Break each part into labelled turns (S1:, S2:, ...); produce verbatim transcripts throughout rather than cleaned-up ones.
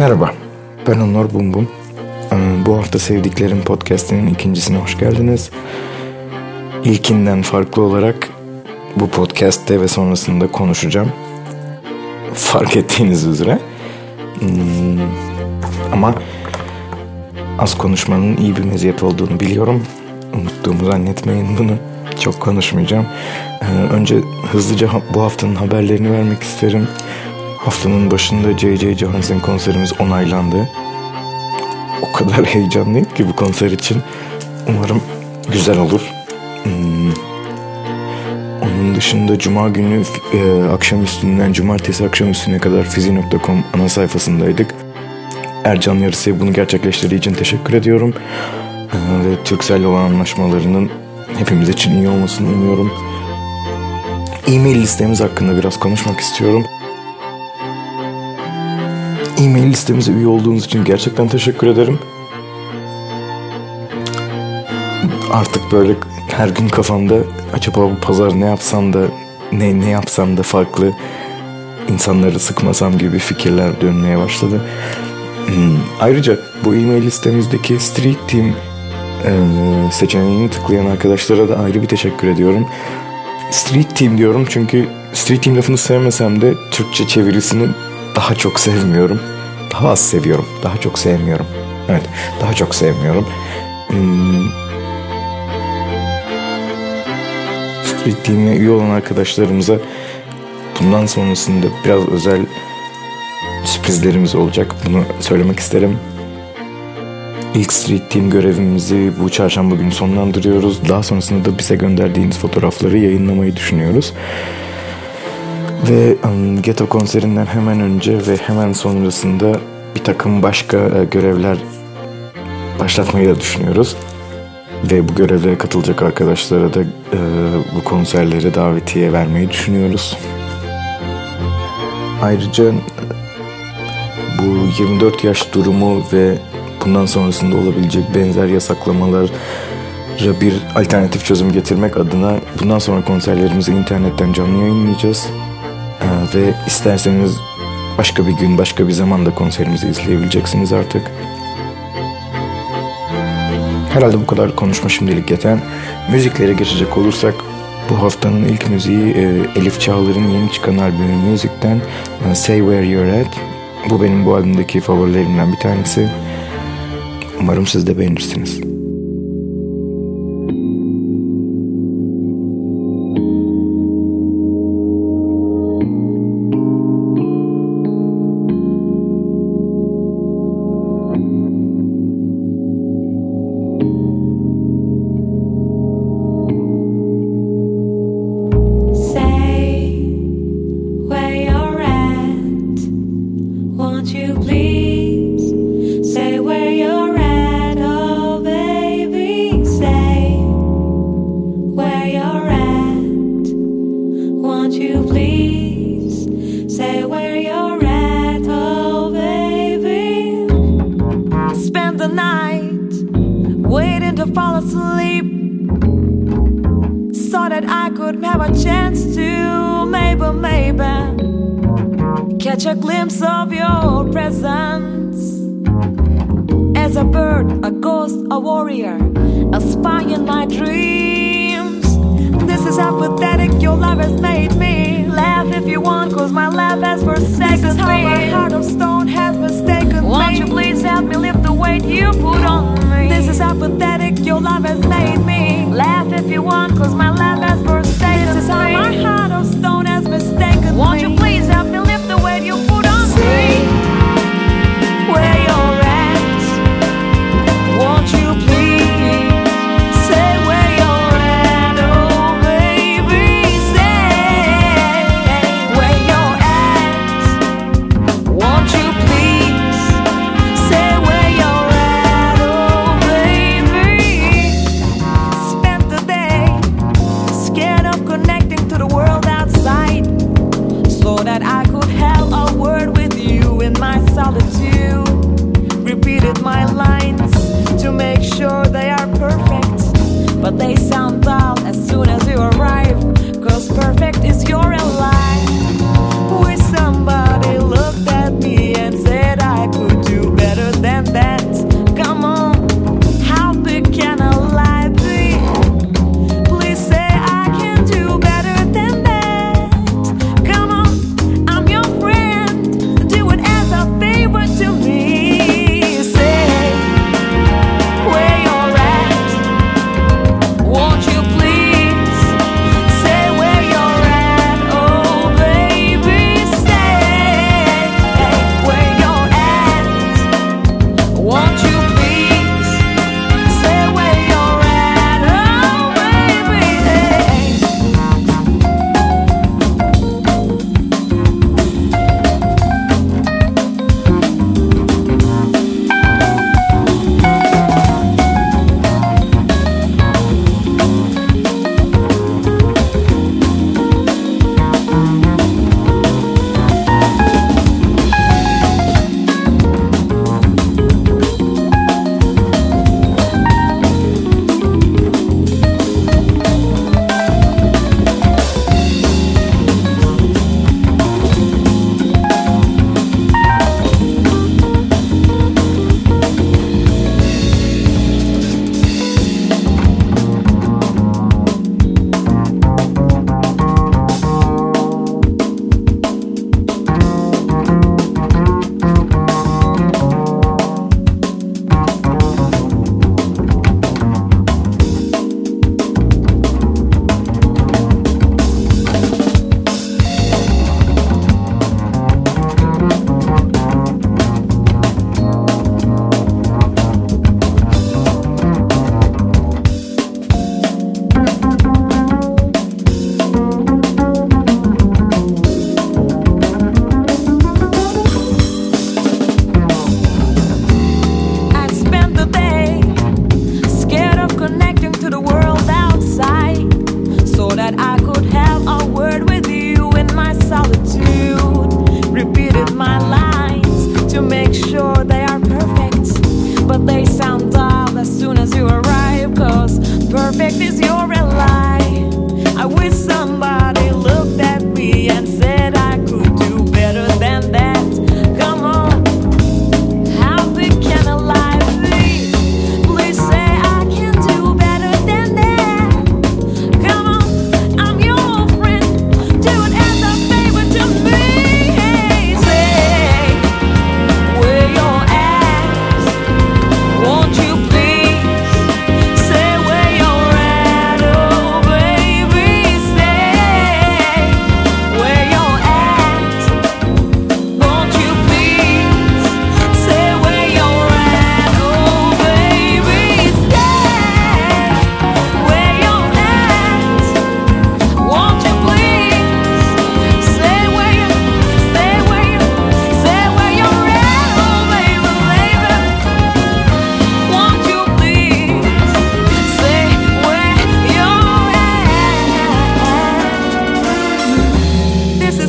S1: Merhaba, ben Onur Bumbum. Bu hafta Sevdiklerim Podcast'inin ikincisine hoş geldiniz. İlkinden farklı olarak bu podcast'te ve sonrasında konuşacağım. Fark ettiğiniz üzere. Hmm, ama az konuşmanın iyi bir meziyet olduğunu biliyorum. Unuttuğumu zannetmeyin bunu. Çok konuşmayacağım. Önce hızlıca bu haftanın haberlerini vermek isterim. Haftanın başında J J Johansson konserimiz onaylandı. O kadar heyecanlıyım ki bu konser için. Umarım güzel olur. Hmm. Onun dışında Cuma günü e, akşamüstünden Cumartesi akşamüstüne kadar fizi nokta com ana sayfasındaydık. Ercan Yarısı'ya bunu gerçekleştirdiği için teşekkür ediyorum. E, ve Turkcell'le olan anlaşmalarının hepimiz için iyi olmasını umuyorum. E-mail listemiz hakkında biraz konuşmak istiyorum. E-mail listemize üye olduğunuz için gerçekten teşekkür ederim. Artık böyle her gün kafamda acaba bu pazar ne yapsam da ne ne yapsam da farklı, insanları sıkmasam gibi fikirler dönmeye başladı. Hmm. Ayrıca bu e-mail listemizdeki Street Team e, seçeneğini tıklayan arkadaşlara da ayrı bir teşekkür ediyorum. Street Team diyorum çünkü Street Team lafını sevmesem de Türkçe çevirisini daha çok sevmiyorum. Daha az seviyorum. Daha çok sevmiyorum. Evet, daha çok sevmiyorum. Hmm. Street Team'e üye olan arkadaşlarımıza bundan sonrasında biraz özel sürprizlerimiz olacak. Bunu söylemek isterim. İlk Street Team görevimizi bu çarşamba günü sonlandırıyoruz. Daha sonrasında da bize gönderdiğiniz fotoğrafları yayınlamayı düşünüyoruz. Ve um, Ghetto konserinden hemen önce ve hemen sonrasında bir takım başka e, görevler başlatmayı da düşünüyoruz. Ve bu görevlere katılacak arkadaşlara da e, bu konserlere davetiye vermeyi düşünüyoruz. Ayrıca bu yirmi dört yaş durumu ve bundan sonrasında olabilecek benzer yasaklamalara bir alternatif çözüm getirmek adına bundan sonra konserlerimizi internetten canlı yayınlayacağız. Ee, ve isterseniz başka bir gün, başka bir zamanda konserimizi izleyebileceksiniz artık. Herhalde bu kadar konuşma şimdilik yeter. Müziklere geçecek olursak bu haftanın ilk müziği e, Elif Çağlar'ın yeni çıkan albümü Music'ten e, Say Where You're At. Bu benim bu albümdeki favorilerimden bir tanesi. Umarım siz de beğenirsiniz.
S2: Catch a glimpse of your presence as a bird, a ghost, a warrior, a spy in my dreams. This is how pathetic your love has made me. Laugh if you want, cause my laugh has forsaken me. This is how my heart of stone has mistaken me. Won't you please help me lift the weight you put on me? This is how pathetic your love has made me. Laugh if you want, cause my laugh has forsaken me. This is how my heart of stone has mistaken me. Won't you please help me lift the weight you put on me? Say where you're at. Won't you please say where you're at? Oh baby, say where you're at. Won't you please say where you're at? Oh baby, spent the day scared of connecting to the world outside, so that I could have a word with you in my solitude. Repeated my lines to make sure they are perfect, but they sound dull as soon as you arrive, cause perfect is your lie. Wish somebody looked at me and said I could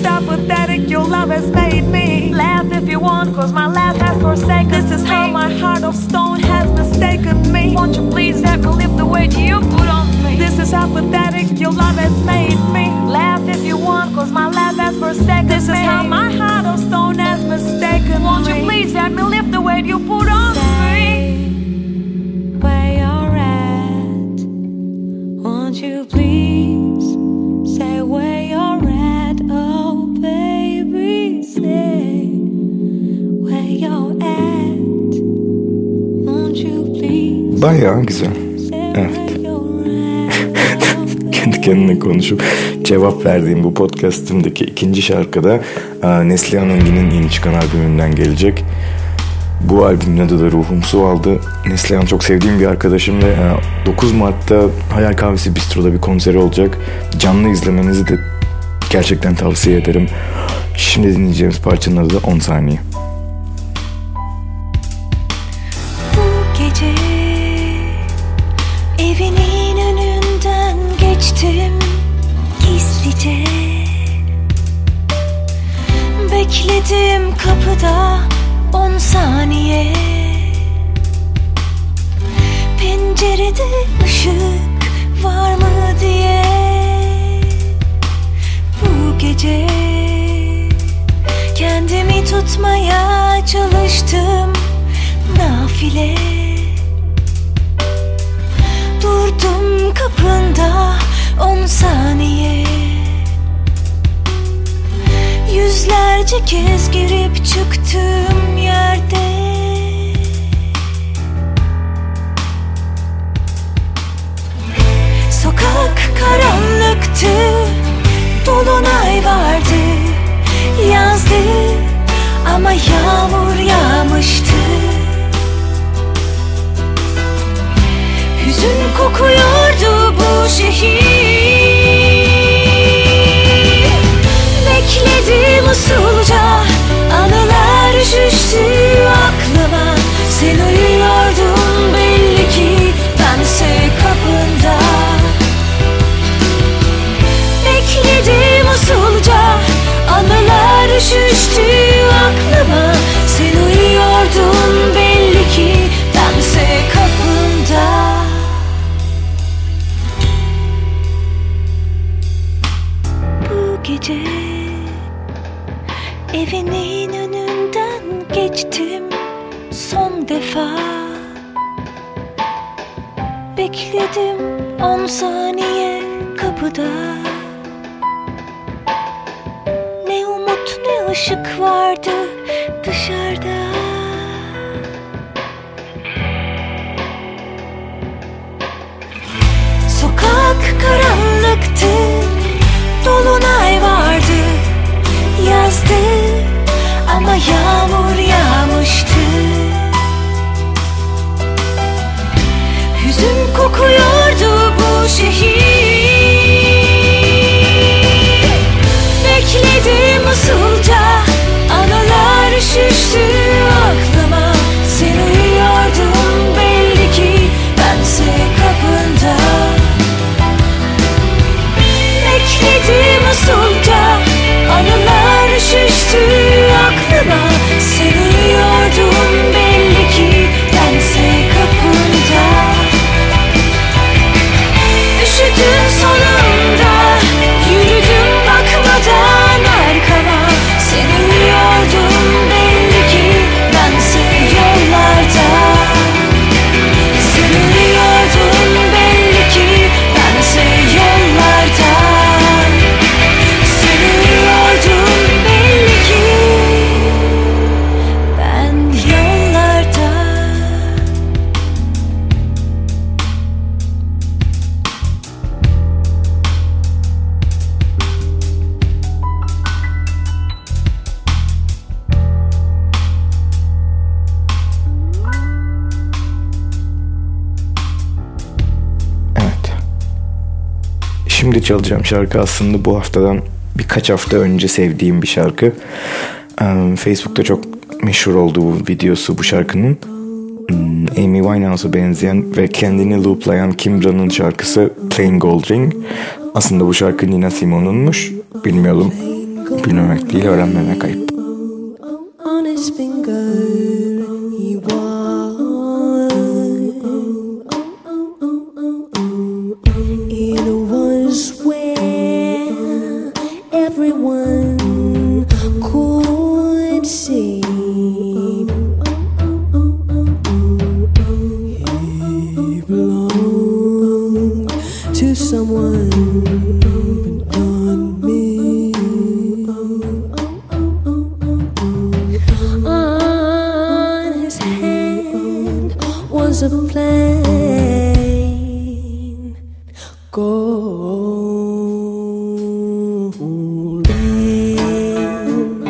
S2: is how pathetic your love has made me. Laugh if you want, cause my laugh has forsaken. This is how my heart of stone has mistaken me. Won't you please let me lift the weight you put on me? This is how pathetic your love has made me. Laugh if you want, cause my laugh has forsaken me. This is how my heart of stone has mistaken me. Won't you please let me lift the weight you put on me? Where you're at, won't you please say where you're at? Oh baby, say where you're at, won't you please?
S1: Bayağı güzel. Evet. Kendi kendine konuşup cevap verdiğim bu podcast'imdeki ikinci şarkıda Neslihan Engin'in yeni çıkan albümünden gelecek. Bu albümün adı da Ruhum Su aldı. Neslihan çok sevdiğim bir arkadaşım ve dokuz Mart'ta Hayal Kahvesi Bistro'da bir konseri olacak. Canlı izlemenizi de gerçekten tavsiye ederim. Şimdi dinleyeceğimiz parçanın adı da on saniye.
S3: Bu gece evinin önünden geçtim gizlice. Bekledim kapıda on saniye. Pencerede ışık var mı diye. Bu gece kendimi tutmaya çalıştım nafile. Durdum kapında on saniye. Yüzlerce kez girip çıktığım yerde. Sokak karanlıktı, dolunay vardı, yazdı ama yağmur yağmıştı. Hüzün kokuyordu bu şehir. Bekledim usulca, anılar üşüştü aklıma. Sen uyuyordun belli ki, bense kapında. Bekledim usulca, anılar üşüştü aklıma. Sen uyuyordun belli ki, bense kapında. Bu gece evinin önünden geçtim son defa. Bekledim on saniye kapıda. Ne umut ne ışık vardı dışarıda. Sokak karanlıktı, dolunay vardı, yazdı ama yağmur yağmıştı. Hüzün kokuyordu bu şehir. Bekledim usulca, anılar üşüştü aklıma. Sen uyuyordun belli ki, bense kapında. Bekledim usulca, anılar üşüştü aklıma. Sen uyuyordun belli ki, bense kapında. Üşüdüm sonunda, yürüdüm bakmadan arkama. Sen uyuyordun belli ki, bense yollarda. Sen uyuyordun belli ki, bense yollarda. Sen uyuyordun belli ki, ben yollarda.
S1: Evet. Şimdi çalacağım şarkı aslında bu haftadan birkaç hafta önce sevdiğim bir şarkı. Ee, Facebook'ta çok meşhur olduğu videosu bu şarkının. Amy Winehouse'a benzeyen ve kendini looplayan Kimbra'nın şarkısı Plain Gold Ring. Aslında bu şarkı Nina Simone'unmuş. Bilmiyordum. Bilmemek değil, öğrenmemek ayıp.
S3: On his finger he wore. It was where everyone could see. He belonged to someone but not me. On his hand was a plain gold band.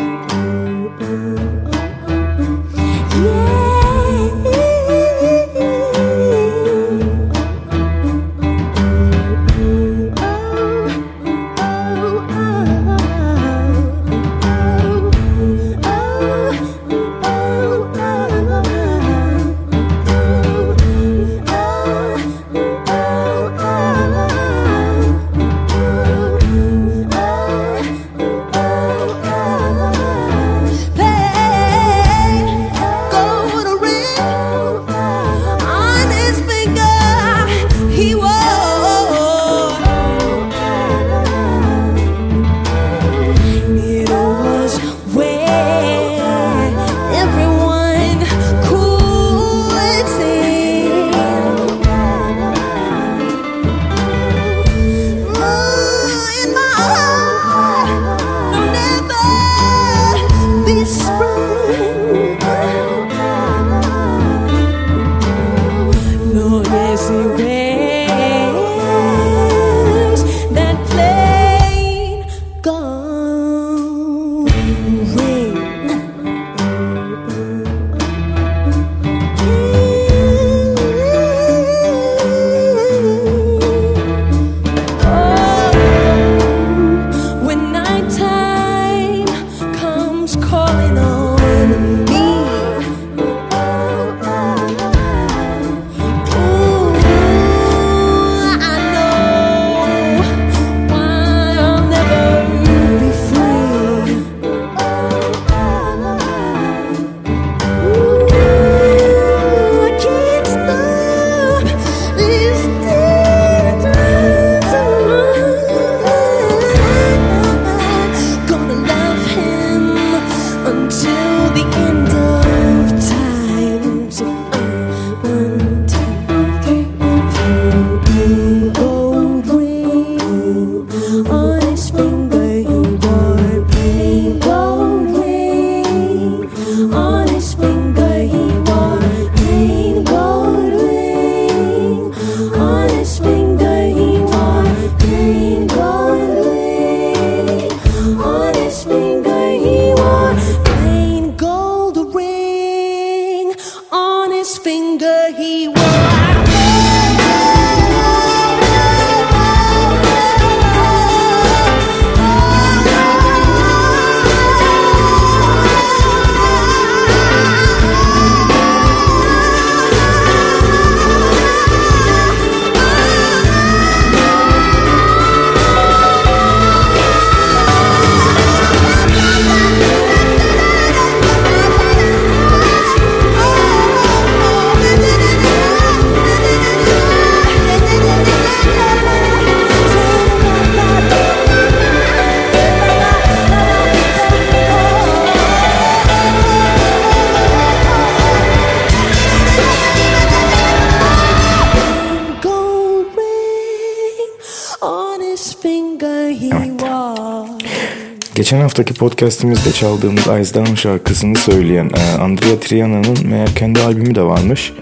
S1: Geçen haftaki podcastimizde çaldığımız Eyes Down şarkısını söyleyen Andrea Triana'nın meğer kendi albümü de varmış.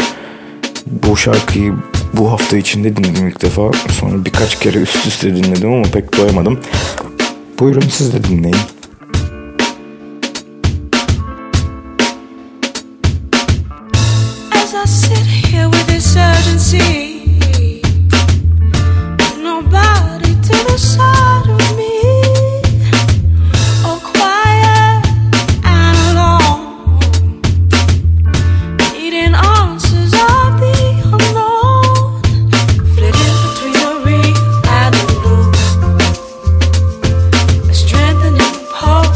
S1: Bu şarkıyı bu hafta içinde dinledim ilk defa. Sonra birkaç kere üst üste dinledim ama pek doyamadım. Buyurun siz de dinleyin.
S3: As I sit here with this urgency, nobody to the side of me.
S4: Strengthening pulse.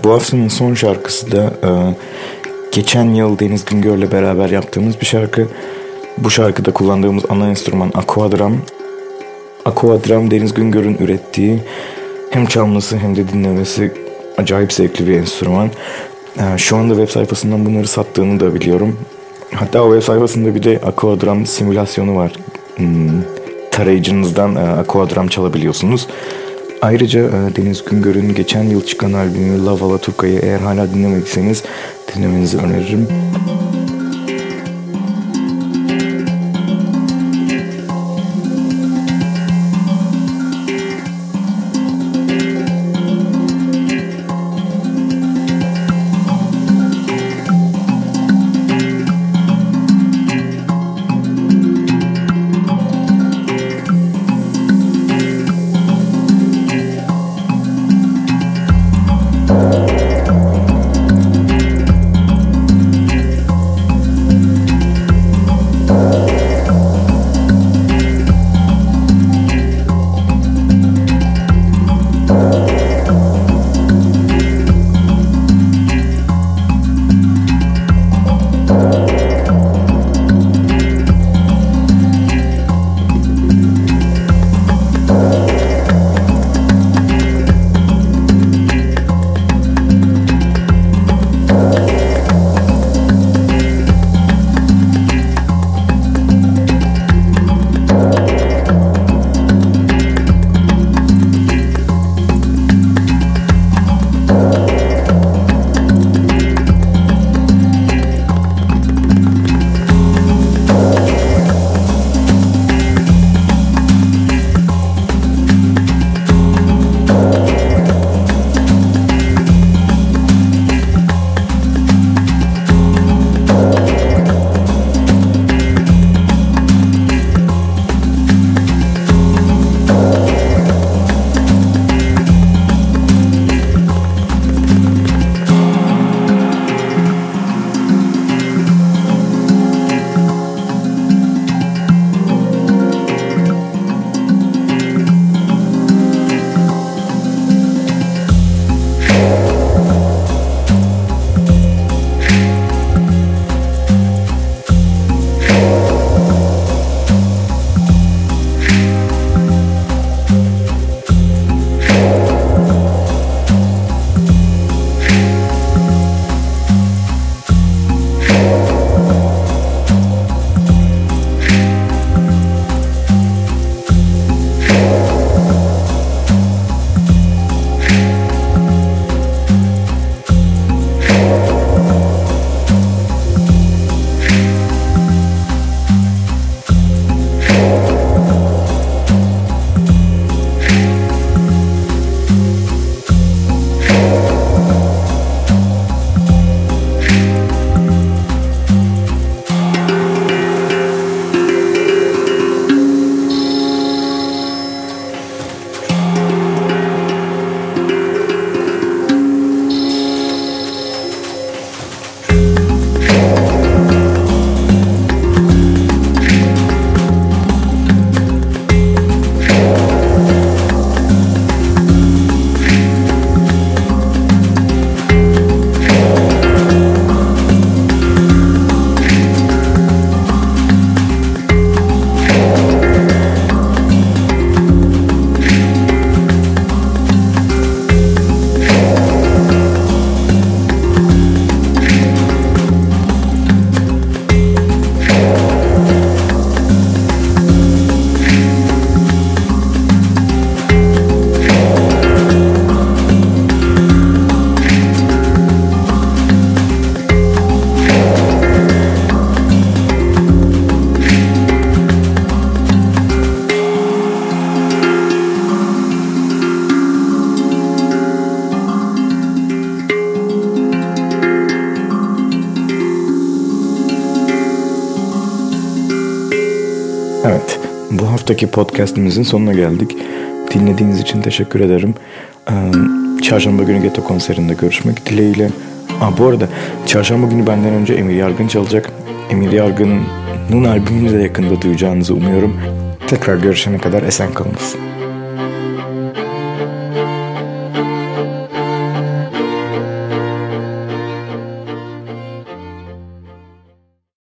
S1: Bu haftanın son şarkısı da e, geçen yıl Deniz Güngör'le beraber yaptığımız bir şarkı. Bu şarkıda kullandığımız ana enstrüman Aquadrum. Aquadrum Deniz Güngör'ün ürettiği hem çalması hem de dinlemesi acayip zevkli bir enstrüman. E, şu anda web sayfasından bunları sattığını da biliyorum. Hatta o web sayfasında bir de Aquadrum simülasyonu var. Hmm, tarayıcınızdan e, Aquadrum çalabiliyorsunuz. Ayrıca e, Deniz Güngör'ün geçen yıl çıkan albümü La Valaturka'yı eğer hala dinlemediyseniz dinlemenizi öneririm. Evet, bu haftaki podcastimizin sonuna geldik. Dinlediğiniz için teşekkür ederim. Ee, çarşamba günü Ghetto konserinde görüşmek dileğiyle. Aa, bu arada çarşamba günü benden önce Emir Yargın çalacak. Emir Yargın'ın albümünü de yakında duyacağınızı umuyorum. Tekrar görüşene kadar esen kalınız.